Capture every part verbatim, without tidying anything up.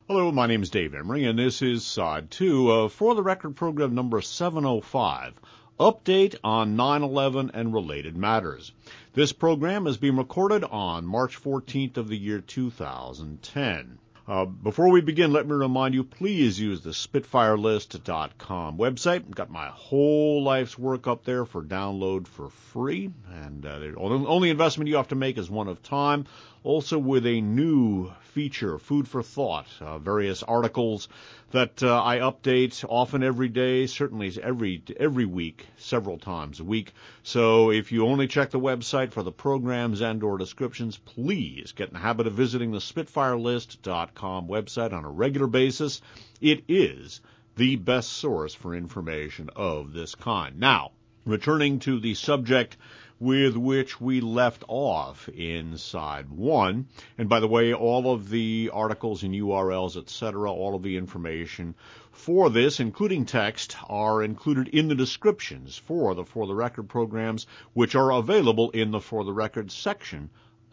Hello, my name is Dave Emery, and this is Side two of For the Record program number seven oh five, Update on nine eleven and Related Matters. This program is being recorded on March fourteenth of the year two thousand ten. Uh, before we begin, let me remind you, please use the Spitfire List dot com website. I've got my whole life's work up there for download for free, and uh, the only investment you have to make is one of time. Also with a new feature, Food for Thought, uh, various articles that uh, I update often every day, certainly every every week, several times a week. So if you only check the website for the programs and or descriptions, please get in the habit of visiting the Spitfire List dot com website on a regular basis. It is the best source for information of this kind. Now, returning to the subject with which we left off in Side one. And by the way, all of the articles and U R Ls, et cetera, all of the information for this, including text, are included in the descriptions for the For the Record programs, which are available in the For the Record section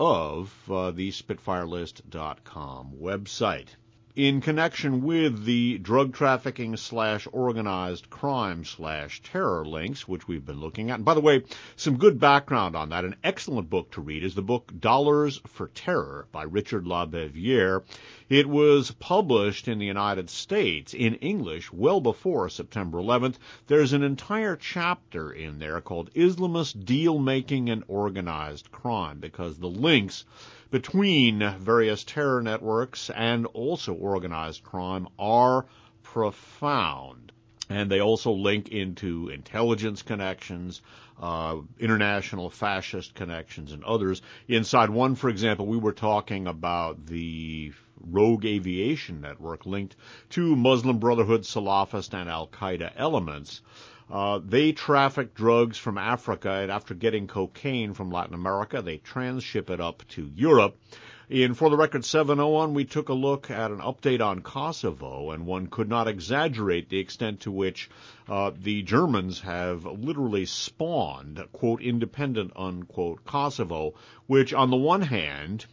of uh, the Spitfire List dot com website. In connection with the drug trafficking slash organized crime slash terror links, which we've been looking at. And by the way, some good background on that. An excellent book to read is the book Dollars for Terror by Richard LaBeviere. It was published in the United States in English well before September eleventh. There's an entire chapter in there called Islamist Deal-Making and Organized Crime, because the links between various terror networks and also organized crime are profound. And they also link into intelligence connections, uh, international fascist connections, and others. In Side one, for example, we were talking about the rogue aviation network linked to Muslim Brotherhood, Salafist, and Al-Qaeda elements. Uh, they traffic drugs from Africa, and after getting cocaine from Latin America, they transship it up to Europe. In For the Record seven oh one, we took a look at an update on Kosovo, and one could not exaggerate the extent to which uh, the Germans have literally spawned, quote, independent, unquote, Kosovo, which on the one hand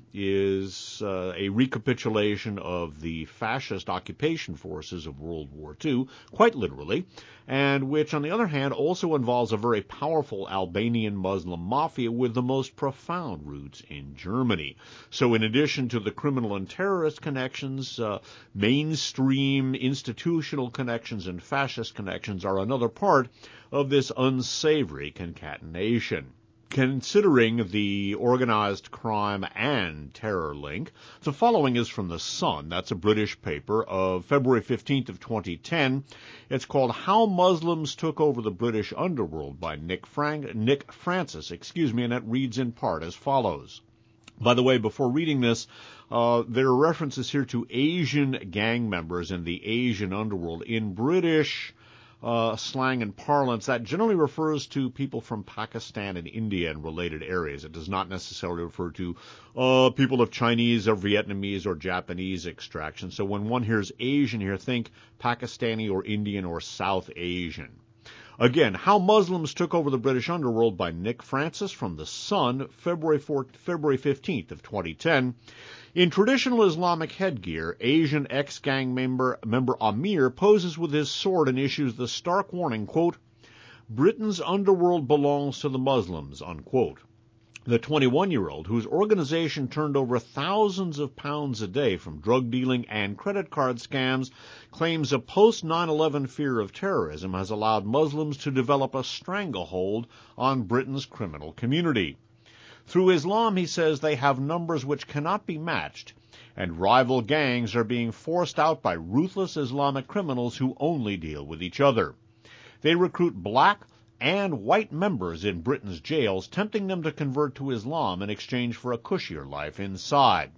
is uh, a recapitulation of the fascist occupation forces of World War Two, quite literally, and which on the other hand also involves a very powerful Albanian Muslim mafia with the most profound roots in Germany. So in addition to the criminal and terrorist connections, uh, mainstream institutional connections and fascist connections are another part of this unsavory concatenation. Considering the organized crime and terror link, the following is from The Sun. That's a British paper of February fifteenth of twenty ten. It's called How Muslims Took Over the British Underworld by Nick Frank, Nick Francis, excuse me, and it reads in part as follows. By the way, before reading this, uh, there are references here to Asian gang members in the Asian underworld. In British uh, slang and parlance, that generally refers to people from Pakistan and India and related areas. It does not necessarily refer to uh, people of Chinese or Vietnamese or Japanese extraction. So when one hears Asian here, think Pakistani or Indian or South Asian. Again, How Muslims Took Over the British Underworld by Nick Francis from The Sun, February fourth, February fifteenth of twenty ten. In traditional Islamic headgear, Asian ex-gang member, member Amir poses with his sword and issues the stark warning, quote, Britain's underworld belongs to the Muslims, unquote. The twenty-one-year-old, whose organization turned over thousands of pounds a day from drug dealing and credit card scams, claims a post nine eleven fear of terrorism has allowed Muslims to develop a stranglehold on Britain's criminal community. Through Islam, he says, they have numbers which cannot be matched, and rival gangs are being forced out by ruthless Islamic criminals who only deal with each other. They recruit black and white members in Britain's jails, tempting them to convert to Islam in exchange for a cushier life inside.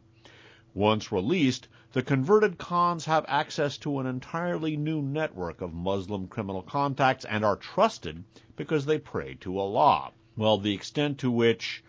Once released, the converted cons have access to an entirely new network of Muslim criminal contacts and are trusted because they pray to Allah. Well, the extent to which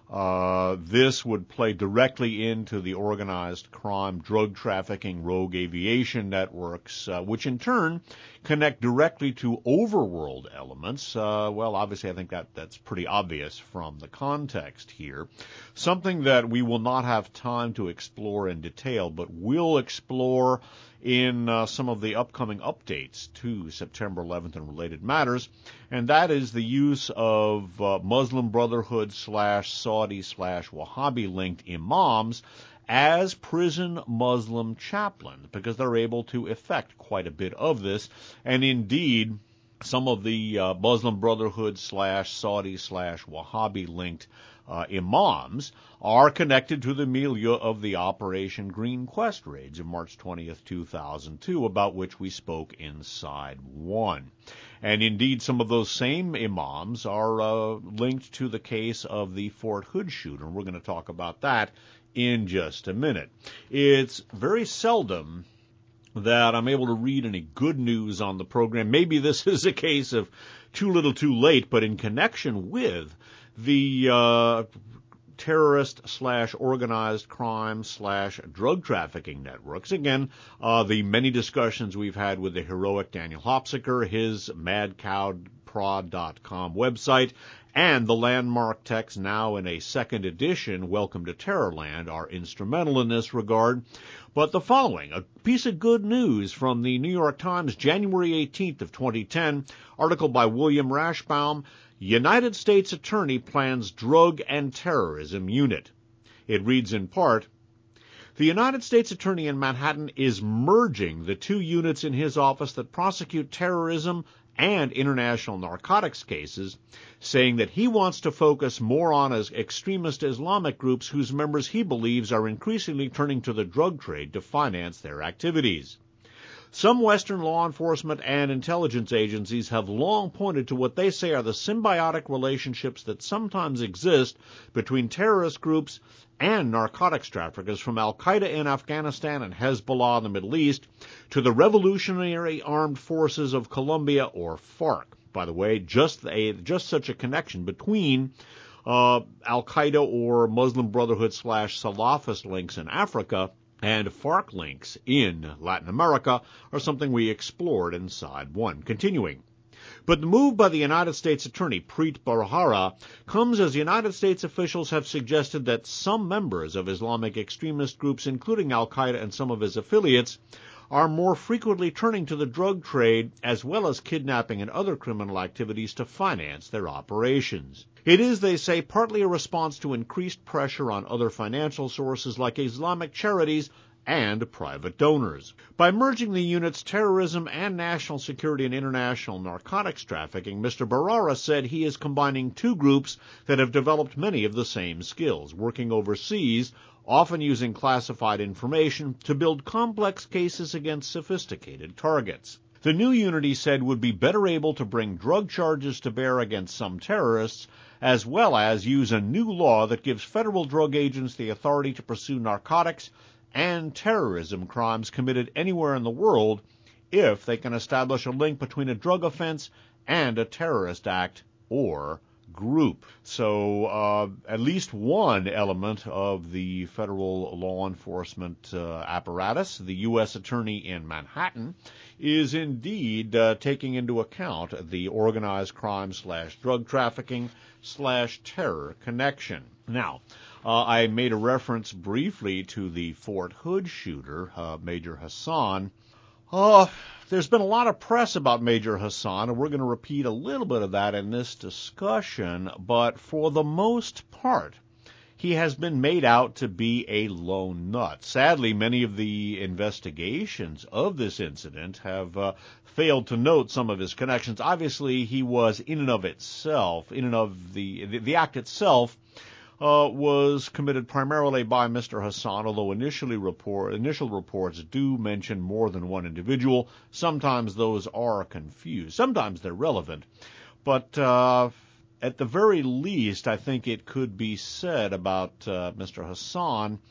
Uh, this would play directly into the organized crime, drug trafficking, rogue aviation networks, uh, which in turn connect directly to overworld elements. Uh, well, obviously, I think that that's pretty obvious from the context here. Something that we will not have time to explore in detail, but will explore in uh, some of the upcoming updates to September eleventh and related matters, and that is the use of uh, Muslim Brotherhood slash Saudi slash Wahhabi linked imams as prison Muslim chaplains, because they're able to effect quite a bit of this, and indeed some of the uh, Muslim Brotherhood slash Saudi slash Wahhabi linked Uh, imams are connected to the milieu of the Operation Green Quest raids of March twentieth, two thousand two, about which we spoke in Side one. And indeed, some of those same imams are uh, linked to the case of the Fort Hood shooter, and we're going to talk about that in just a minute. It's very seldom that I'm able to read any good news on the program. Maybe this is a case of too little too late, but in connection with the uh, terrorist slash organized crime slash drug trafficking networks. Again, uh, the many discussions we've had with the heroic Daniel Hopsiker, his mad cow prod dot com website, and the landmark text now in a second edition, Welcome to Terrorland, are instrumental in this regard. But the following, a piece of good news from the New York Times, January eighteenth of twenty ten, article by William Rashbaum, United States Attorney plans drug and terrorism unit. It reads in part, the United States Attorney in Manhattan is merging the two units in his office that prosecute terrorism and international narcotics cases, saying that he wants to focus more on as extremist Islamic groups whose members he believes are increasingly turning to the drug trade to finance their activities. Some Western law enforcement and intelligence agencies have long pointed to what they say are the symbiotic relationships that sometimes exist between terrorist groups and narcotics traffickers, from Al-Qaeda in Afghanistan and Hezbollah in the Middle East to the Revolutionary Armed Forces of Colombia, or FARC. By the way, just a just such a connection between uh, Al-Qaeda or Muslim Brotherhood slash Salafist links in Africa and FARC links in Latin America are something we explored in Side one. Continuing. But the move by the United States Attorney, Preet Bharara, comes as United States officials have suggested that some members of Islamic extremist groups, including Al-Qaeda and some of his affiliates, are more frequently turning to the drug trade as well as kidnapping and other criminal activities to finance their operations. It is, they say, partly a response to increased pressure on other financial sources like Islamic charities and private donors. By merging the units terrorism and national security and international narcotics trafficking, Mister Bharara said he is combining two groups that have developed many of the same skills, working overseas, often using classified information to build complex cases against sophisticated targets. The new unit, he said, would be better able to bring drug charges to bear against some terrorists, as well as use a new law that gives federal drug agents the authority to pursue narcotics and terrorism crimes committed anywhere in the world if they can establish a link between a drug offense and a terrorist act or group. So uh, at least one element of the federal law enforcement uh, apparatus, the U S Attorney in Manhattan, is indeed uh, taking into account the organized crime slash drug trafficking slash terror connection. Now, uh, I made a reference briefly to the Fort Hood shooter, uh, Major Hassan. Uh, there's been a lot of press about Major Hassan, and we're going to repeat a little bit of that in this discussion, but for the most part, he has been made out to be a lone nut. Sadly, many of the investigations of this incident have uh, failed to note some of his connections. Obviously, he was in and of itself, in and of the, the, the act itself, Uh, was committed primarily by Mister Hassan, although initially report, initial reports do mention more than one individual. Sometimes those are confused. Sometimes they're relevant. But uh, at the very least, I think it could be said about uh, Mister Hassan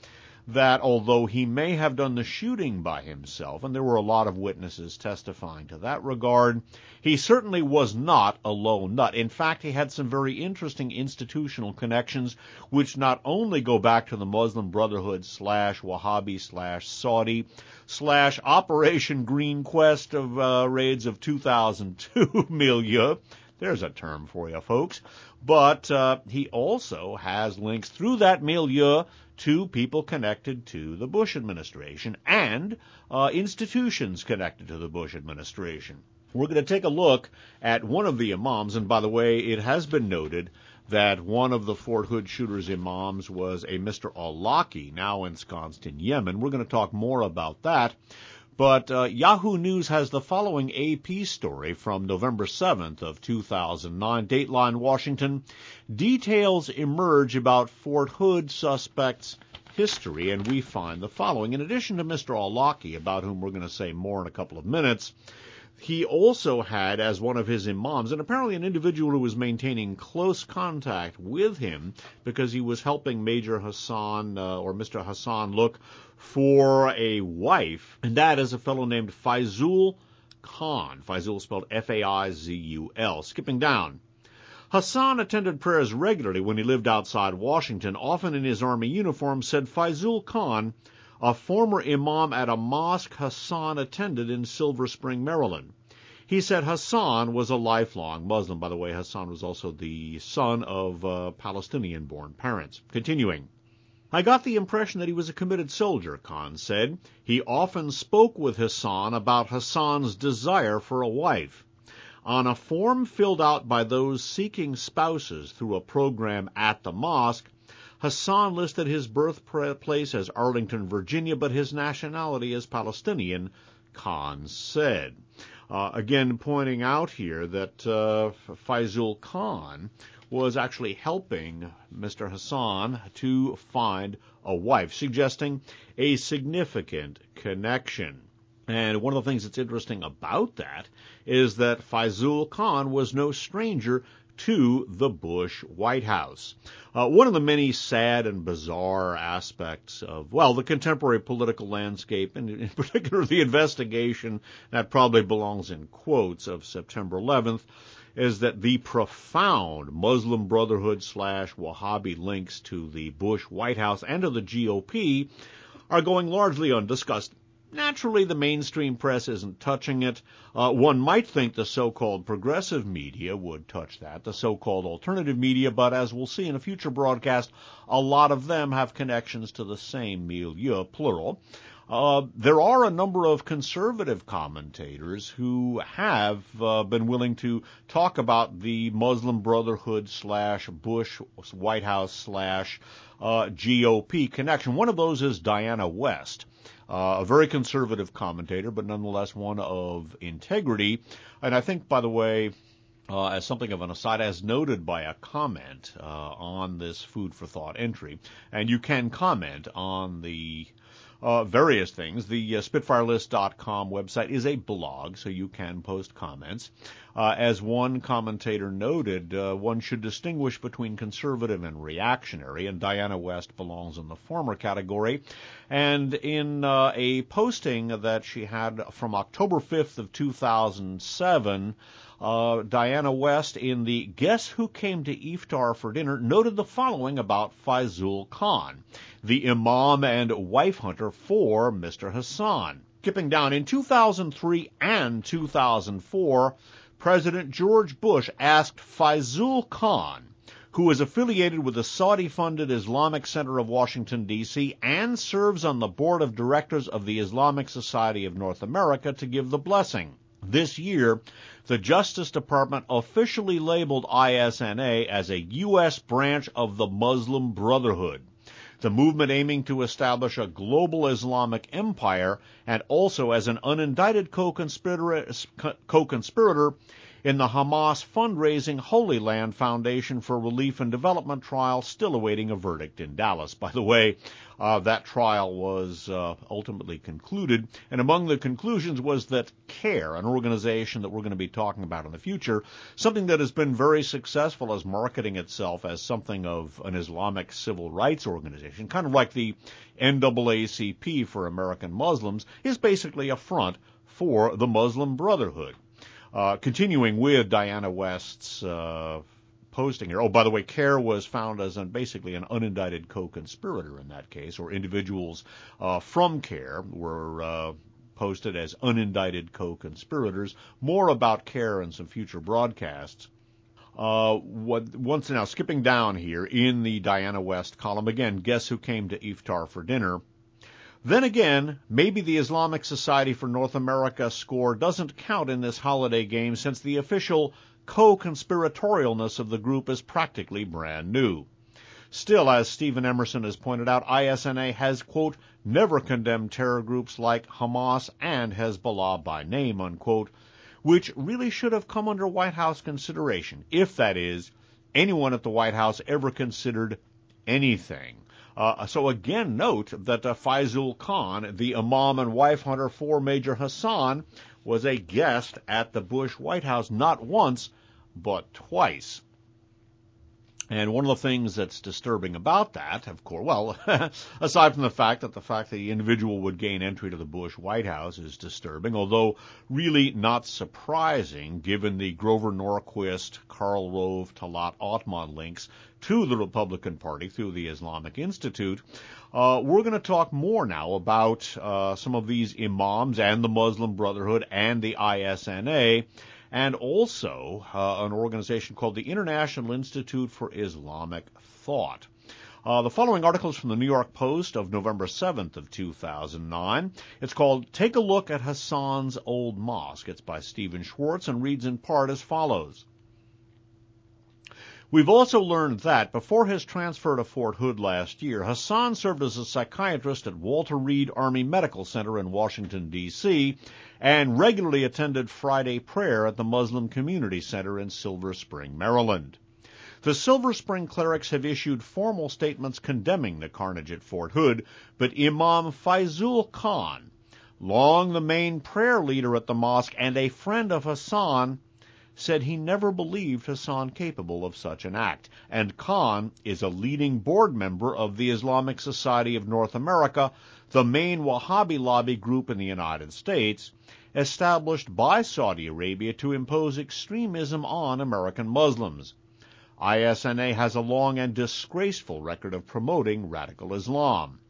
that although he may have done the shooting by himself, and there were a lot of witnesses testifying to that regard, he certainly was not a lone nut. In fact, he had some very interesting institutional connections, which not only go back to the Muslim Brotherhood slash Wahhabi slash Saudi slash Operation Green Quest of uh, raids of two thousand two milieu. There's a term for you, folks. But uh, he also has links through that milieu to people connected to the Bush administration and uh, institutions connected to the Bush administration. We're going to take a look at one of the imams, and by the way, it has been noted that one of the Fort Hood shooters' imams was a Mister Al-Laki, now ensconced in Yemen. We're going to talk more about that. But uh, Yahoo News has the following A P story from November seventh of two thousand nine. Dateline Washington. Details emerge about Fort Hood suspects' history, and we find the following. In addition to Mister Al-Laki, about whom we're going to say more in a couple of minutes, he also had as one of his imams, and apparently an individual who was maintaining close contact with him because he was helping Major Hassan uh, or Mister Hassan look for a wife, and that is a fellow named Faizul Khan. Faizul spelled F A I Z U L. Skipping down. Hassan attended prayers regularly when he lived outside Washington, often in his army uniform, said Faizul Khan, a former imam at a mosque Hassan attended in Silver Spring, Maryland. He said Hassan was a lifelong Muslim. By the way, Hassan was also the son of uh, Palestinian-born parents. Continuing. I got the impression that he was a committed soldier, Khan said. He often spoke with Hassan about Hassan's desire for a wife. On a form filled out by those seeking spouses through a program at the mosque, Hassan listed his birthplace as Arlington, Virginia, but his nationality as Palestinian, Khan said. Uh, again, pointing out here that uh, Faizul Khan was actually helping Mister Hassan to find a wife, suggesting a significant connection. And one of the things that's interesting about that is that Faizul Khan was no stranger to the Bush White House. Uh, one of the many sad and bizarre aspects of, well, the contemporary political landscape, and in particular the investigation, that probably belongs in quotes, of September eleventh, is that the profound Muslim Brotherhood slash Wahhabi links to the Bush White House and to the G O P are going largely undiscussed. Naturally, the mainstream press isn't touching it. Uh, one might think the so-called progressive media would touch that, the so-called alternative media, but as we'll see in a future broadcast, a lot of them have connections to the same milieu, plural. Uh, there are a number of conservative commentators who have uh, been willing to talk about the Muslim Brotherhood slash Bush White House slash uh, G O P connection. One of those is Diana West. Uh, a very conservative commentator, but nonetheless one of integrity. And I think, by the way, uh, as something of an aside, as noted by a comment uh, on this Food for Thought entry, and you can comment on the uh, various things. The uh, Spitfire List dot com website is a blog, so you can post comments. Uh, as one commentator noted, uh, one should distinguish between conservative and reactionary, and Diana West belongs in the former category. And in uh, a posting that she had from October fifth of two thousand seven, uh, Diana West, in the Guess Who Came to Iftar for Dinner, noted the following about Faizul Khan, the imam and wife hunter for Mister Hassan. Skipping down, in two thousand three and two thousand four, President George Bush asked Faizul Khan, who is affiliated with the Saudi-funded Islamic Center of Washington, D C, and serves on the board of directors of the Islamic Society of North America, to give the blessing. This year, the Justice Department officially labeled I S N A as a U S branch of the Muslim Brotherhood, the movement aiming to establish a global Islamic empire, and also as an unindicted co-conspirator, co-conspirator in the Hamas fundraising Holy Land Foundation for Relief and Development trial, still awaiting a verdict in Dallas. By the way, uh, that trial was uh, ultimately concluded, and among the conclusions was that CARE, an organization that we're going to be talking about in the future, something that has been very successful as marketing itself as something of an Islamic civil rights organization, kind of like the N double A C P for American Muslims, is basically a front for the Muslim Brotherhood. Uh, continuing with Diana West's uh, posting here. Oh, by the way, CARE was found as an, basically an unindicted co-conspirator in that case, or individuals uh, from CARE were uh, posted as unindicted co-conspirators. More about CARE in some future broadcasts. Uh, what, once now, skipping down here in the Diana West column, again, guess who came to Iftar for dinner? Then again, maybe the Islamic Society for North America score doesn't count in this holiday game, since the official co-conspiratorialness of the group is practically brand new. Still, as Stephen Emerson has pointed out, I S N A has, quote, never condemned terror groups like Hamas and Hezbollah by name, unquote, which really should have come under White House consideration, if, that is, anyone at the White House ever considered anything. Uh, so again, note that uh, Faizul Khan, the imam and wife hunter for Major Hassan, was a guest at the Bush White House not once, but twice. And one of the things that's disturbing about that, of course, well, aside from the fact that the fact that the individual would gain entry to the Bush White House is disturbing, although really not surprising given the Grover Norquist, Karl Rove, Talat Othman links to the Republican Party through the Islamic Institute. Uh, we're going to talk more now about uh, some of these imams and the Muslim Brotherhood and the I S N A, and also uh, an organization called the International Institute for Islamic Thought. Uh, the following article is from the New York Post of November seventh of two thousand nine. It's called Take a Look at Hassan's Old Mosque. It's by Stephen Schwartz and reads in part as follows. We've also learned that before his transfer to Fort Hood last year, Hassan served as a psychiatrist at Walter Reed Army Medical Center in Washington, D C, and regularly attended Friday prayer at the Muslim Community Center in Silver Spring, Maryland. The Silver Spring clerics have issued formal statements condemning the carnage at Fort Hood, but Imam Faizul Khan, long the main prayer leader at the mosque and a friend of Hassan, said he never believed Hassan capable of such an act, and Khan is a leading board member of the Islamic Society of North America, the main Wahhabi lobby group in the United States, established by Saudi Arabia to impose extremism on American Muslims. I S N A has a long and disgraceful record of promoting radical Islam.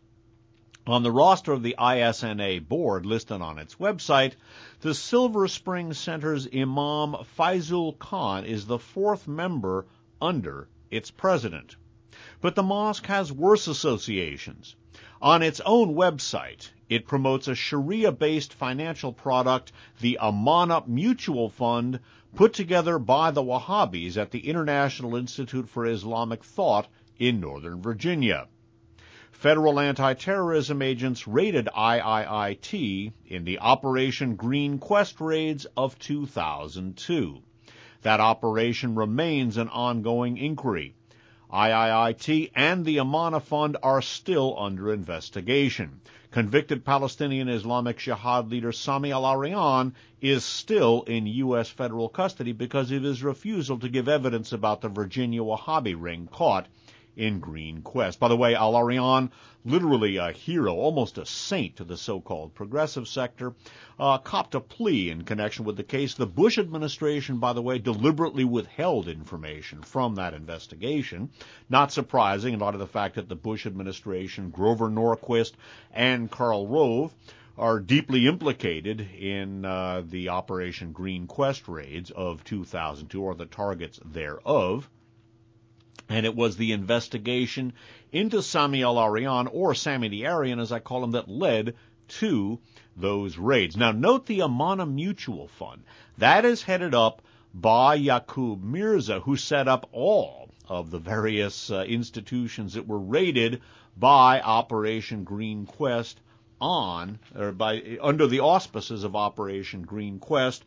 On the roster of the I S N A board listed on its website, the Silver Spring Center's Imam Faizul Khan is the fourth member under its president. But the mosque has worse associations. On its own website, it promotes a Sharia-based financial product, the Amana Mutual Fund, put together by the Wahhabis at the International Institute for Islamic Thought in Northern Virginia. Federal anti-terrorism agents raided I I I T in the Operation Green Quest raids of two thousand two. That operation remains an ongoing inquiry. I I I T and the Amana Fund are still under investigation. Convicted Palestinian Islamic Jihad leader Sami al-Arian is still in U S federal custody because of his refusal to give evidence about the Virginia Wahhabi ring caught in Green Quest. By the way, Al-Arian, literally a hero, almost a saint to the so-called progressive sector, uh, copped a plea in connection with the case. The Bush administration, by the way, deliberately withheld information from that investigation. Not surprising in light of the fact that the Bush administration, Grover Norquist, and Karl Rove are deeply implicated in uh, the Operation Green Quest raids of two thousand two, or the targets thereof. And it was the investigation into Sami al-Arian, or Sami the Aryan, as I call him, that led to those raids. Now, note the Amana Mutual Fund. That is headed up by Yaqub Mirza, who set up all of the various uh, institutions that were raided by Operation Green Quest on, or by under the auspices of Operation Green Quest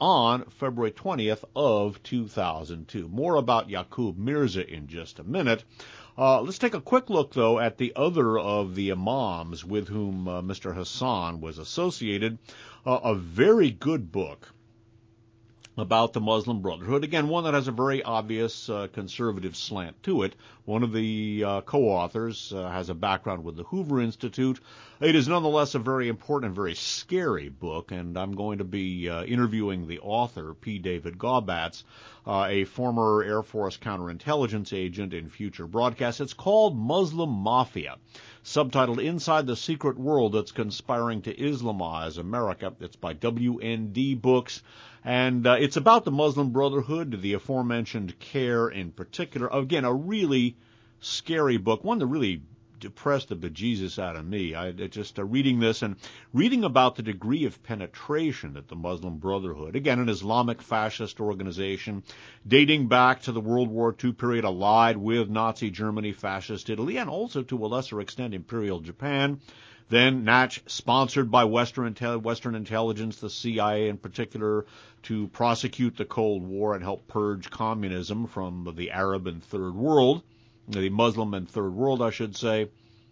on February twentieth of two thousand two. More about Yaqub Mirza in just a minute. Uh, let's take a quick look, though, at the other of the imams with whom uh, Mister Hassan was associated. Uh, a very good book about the Muslim Brotherhood. Again, one that has a very obvious uh, conservative slant to it. One of the uh, co-authors uh, has a background with the Hoover Institute. It is nonetheless a very important and very scary book, and I'm going to be uh, interviewing the author, P. David Gaubatz, uh, a former Air Force counterintelligence agent in future broadcasts. It's called Muslim Mafia, subtitled Inside the Secret World That's Conspiring to Islamize America. It's by W N D Books. And uh, it's about the Muslim Brotherhood, the aforementioned CAIR in particular. Again, a really scary book, one that really depressed the bejesus out of me. I just uh, reading this and reading about the degree of penetration that the Muslim Brotherhood, again, an Islamic fascist organization dating back to the World War Two period, allied with Nazi Germany, fascist Italy, and also to a lesser extent Imperial Japan. Then Natch, sponsored by Western, Western intelligence, the C I A in particular, to prosecute the Cold War and help purge communism from the Arab and Third World, the Muslim and Third World, I should say.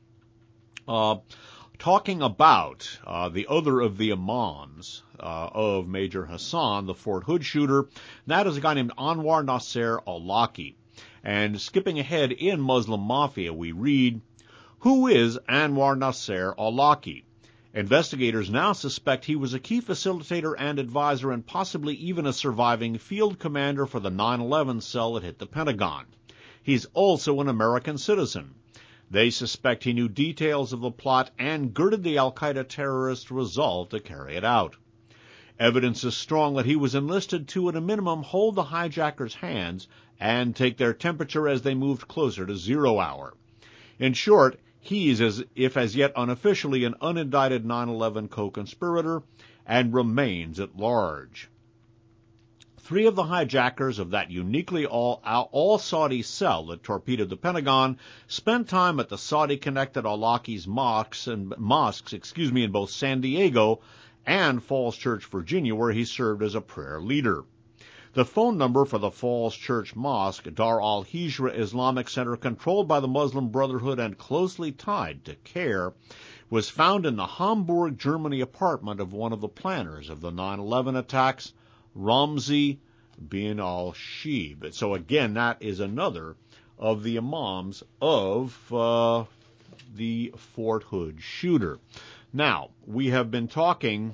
Uh, talking about uh, the other of the imams uh, of Major Hassan, the Fort Hood shooter, that is a guy named Anwar Nasser Awlaki. And skipping ahead in Muslim Mafia, we read, who is Anwar Nasser Awlaki? Investigators now suspect he was a key facilitator and advisor and possibly even a surviving field commander for the nine eleven cell that hit the Pentagon. He's also an American citizen. They suspect he knew details of the plot and girded the al-Qaeda terrorists' resolve to carry it out. Evidence is strong that he was enlisted to, at a minimum, hold the hijackers' hands and take their temperature as they moved closer to zero hour. In short, he's, as if as yet unofficially, an unindicted nine eleven co-conspirator and remains at large. Three of the hijackers of that uniquely all, all Saudi cell that torpedoed the Pentagon spent time at the Saudi-connected Awlaki's mosques and mosques, excuse me, in both San Diego and Falls Church, Virginia, where he served as a prayer leader. The phone number for the Falls Church Mosque, Dar al-Hijra Islamic Center, controlled by the Muslim Brotherhood and closely tied to CAIR, was found in the Hamburg, Germany apartment of one of the planners of the nine eleven attacks, Ramzi bin al-Shib. So again, that is another of the imams of uh, the Fort Hood shooter. Now, we have been talking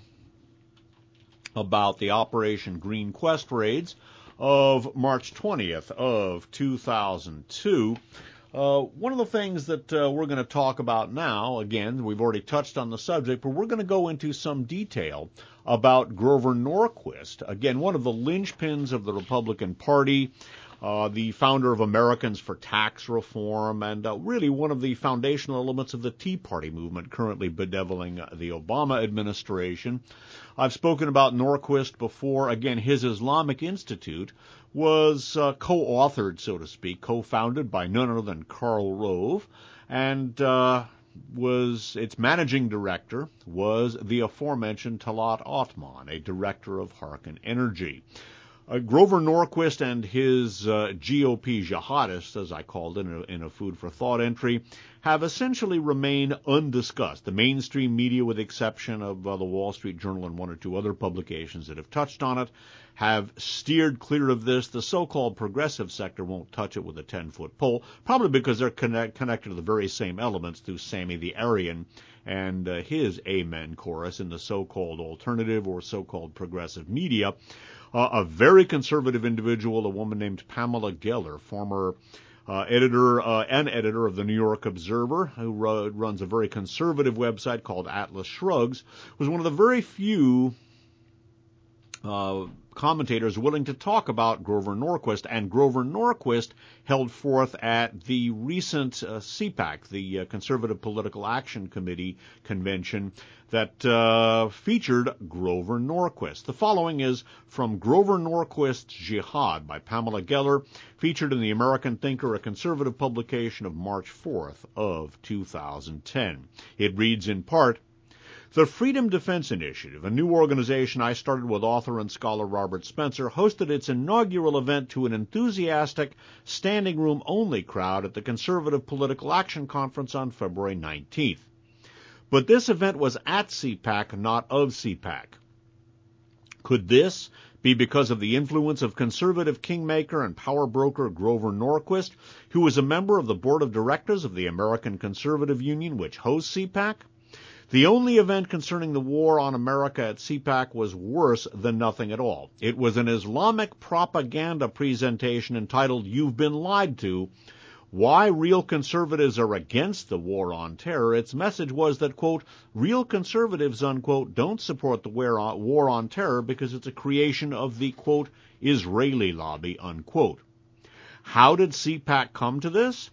about the Operation Green Quest raids of March twentieth of two thousand two. Uh, one of the things that uh, we're going to talk about now, again, we've already touched on the subject, but we're going to go into some detail about Grover Norquist, again, one of the linchpins of the Republican Party, uh, the founder of Americans for Tax Reform, and uh, really one of the foundational elements of the Tea Party movement currently bedeviling uh, the Obama administration. I've spoken about Norquist before. Again, his Islamic Institute was uh, co-authored, so to speak, co-founded by none other than Karl Rove, and uh, was its managing director was the aforementioned Talat Othman, a director of Harkin Energy. Uh, Grover Norquist and his uh, G O P jihadists, as I called it in a, in a food for thought entry, have essentially remained undiscussed. The mainstream media, with the exception of uh, the Wall Street Journal and one or two other publications that have touched on it, have steered clear of this. The so-called progressive sector won't touch it with a ten-foot pole, probably because they're connect, connected to the very same elements through Sammy the Aryan and uh, his Amen chorus in the so-called alternative or so-called progressive media. Uh, a very conservative individual, a woman named Pamela Geller, former uh, editor uh, and editor of the New York Observer, who ru- runs a very conservative website called Atlas Shrugs, was one of the very few uh, commentators willing to talk about Grover Norquist, and Grover Norquist held forth at the recent uh, C PAC, the uh, Conservative Political Action Committee convention that uh, featured Grover Norquist. The following is from Grover Norquist's Jihad by Pamela Geller, featured in the American Thinker, a conservative publication of March fourth of two thousand ten. It reads in part, The Freedom Defense Initiative, a new organization I started with author and scholar Robert Spencer, hosted its inaugural event to an enthusiastic, standing-room-only crowd at the Conservative Political Action Conference on February nineteenth. But this event was at C PAC, not of C PAC. Could this be because of the influence of conservative kingmaker and power broker Grover Norquist, who was a member of the board of directors of the American Conservative Union, which hosts C PAC? The only event concerning the war on America at C PAC was worse than nothing at all. It was an Islamic propaganda presentation entitled "You've Been Lied To," Why Real Conservatives Are Against the War on Terror. Its message was that, quote, real conservatives, unquote, don't support the war on terror because it's a creation of the, quote, Israeli lobby, unquote. How did C PAC come to this?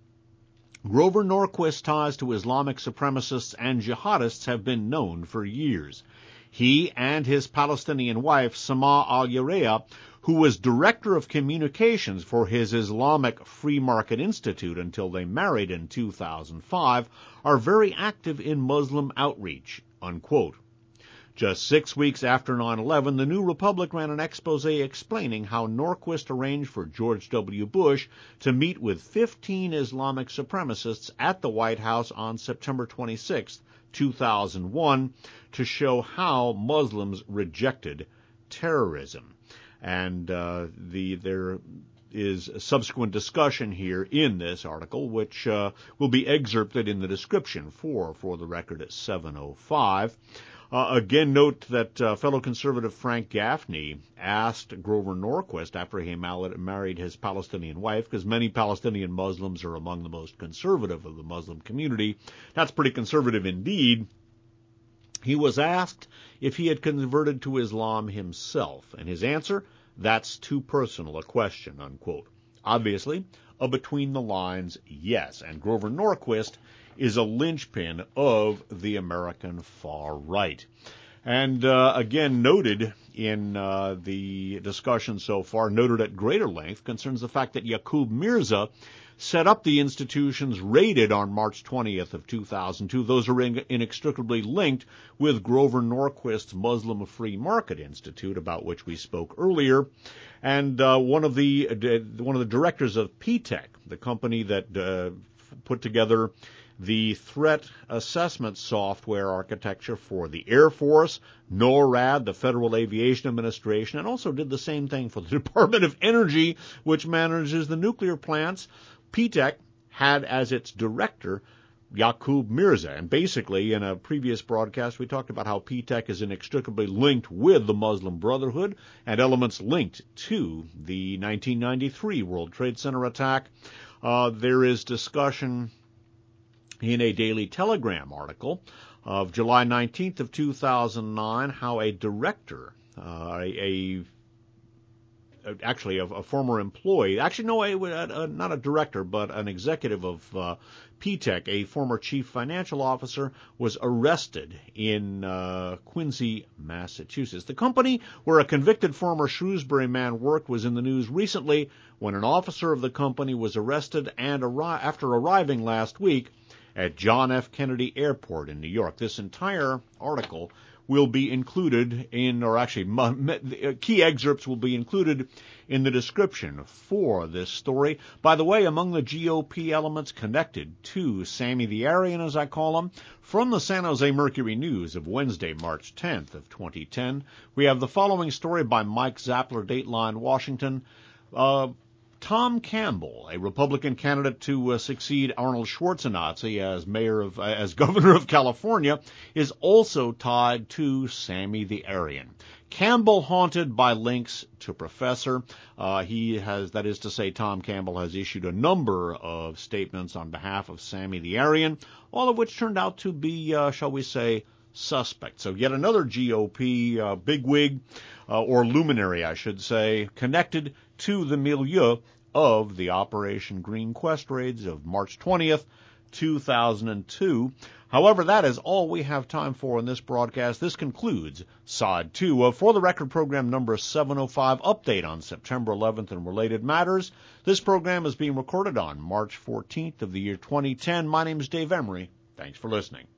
Grover Norquist's ties to Islamic supremacists and jihadists have been known for years. He and his Palestinian wife, Sama Al-Yareya, who was director of communications for his Islamic Free Market Institute until they married in two thousand five, are very active in Muslim outreach, unquote. Just six weeks after nine eleven, the New Republic ran an expose explaining how Norquist arranged for George W. Bush to meet with fifteen Islamic supremacists at the White House on September twenty-sixth, two thousand one, to show how Muslims rejected terrorism. And uh, the there is a subsequent discussion here in this article, which uh, will be excerpted in the description for, for the record, at seven oh five. Uh, again, note that uh, fellow conservative Frank Gaffney asked Grover Norquist after he married his Palestinian wife, because many Palestinian Muslims are among the most conservative of the Muslim community. That's pretty conservative indeed. He was asked if he had converted to Islam himself, and his answer, that's too personal a question, unquote. Obviously, a between-the-lines yes, and Grover Norquist is a linchpin of the American far right. And uh, again, noted in uh, the discussion so far, noted at greater length, concerns the fact that Yaqub Mirza set up the institutions raided on March twentieth of two thousand two. Those are in, inextricably linked with Grover Norquist's Muslim Free Market Institute, about which we spoke earlier. And uh, one of the uh, one of the directors of P TEC, the company that uh, put together the threat assessment software architecture for the Air Force, NORAD, the Federal Aviation Administration, and also did the same thing for the Department of Energy, which manages the nuclear plants. P TEC had as its director Yaqub Mirza. And basically, in a previous broadcast, we talked about how P TEC is inextricably linked with the Muslim Brotherhood and elements linked to the nineteen ninety-three World Trade Center attack. Uh, there is discussion in a Daily Telegram article of July nineteenth of two thousand nine how a director, uh, a, a actually a, a former employee, actually no, a, a, not a director, but an executive of uh, P TEC, a former chief financial officer, was arrested in uh, Quincy, Massachusetts. The company where a convicted former Shrewsbury man worked was in the news recently when an officer of the company was arrested and arri- after arriving last week at John F. Kennedy Airport in New York. This entire article will be included in, or actually key excerpts will be included in the description for this story. By the way, among the G O P elements connected to Sammy the Aryan, as I call him, from the San Jose Mercury News of Wednesday, March tenth of twenty ten, we have the following story by Mike Zappler, Dateline, Washington. Uh, Tom Campbell, a Republican candidate to uh, succeed Arnold Schwarzenegger as mayor of, uh, as governor of California, is also tied to Sammy the Aryan. Campbell haunted by links to Professor. Uh, he has, that is to say, Tom Campbell has issued a number of statements on behalf of Sammy the Aryan, all of which turned out to be, uh, shall we say, suspect. So yet another G O P uh, bigwig, uh, or luminary, I should say, connected to the milieu of the Operation Green Quest raids of March twentieth, two thousand two. However, that is all we have time for in this broadcast. This concludes S O D two of For the Record program number seven oh five, update on September eleventh and related matters. This program is being recorded on March fourteenth of the year twenty ten. My name is Dave Emery. Thanks for listening.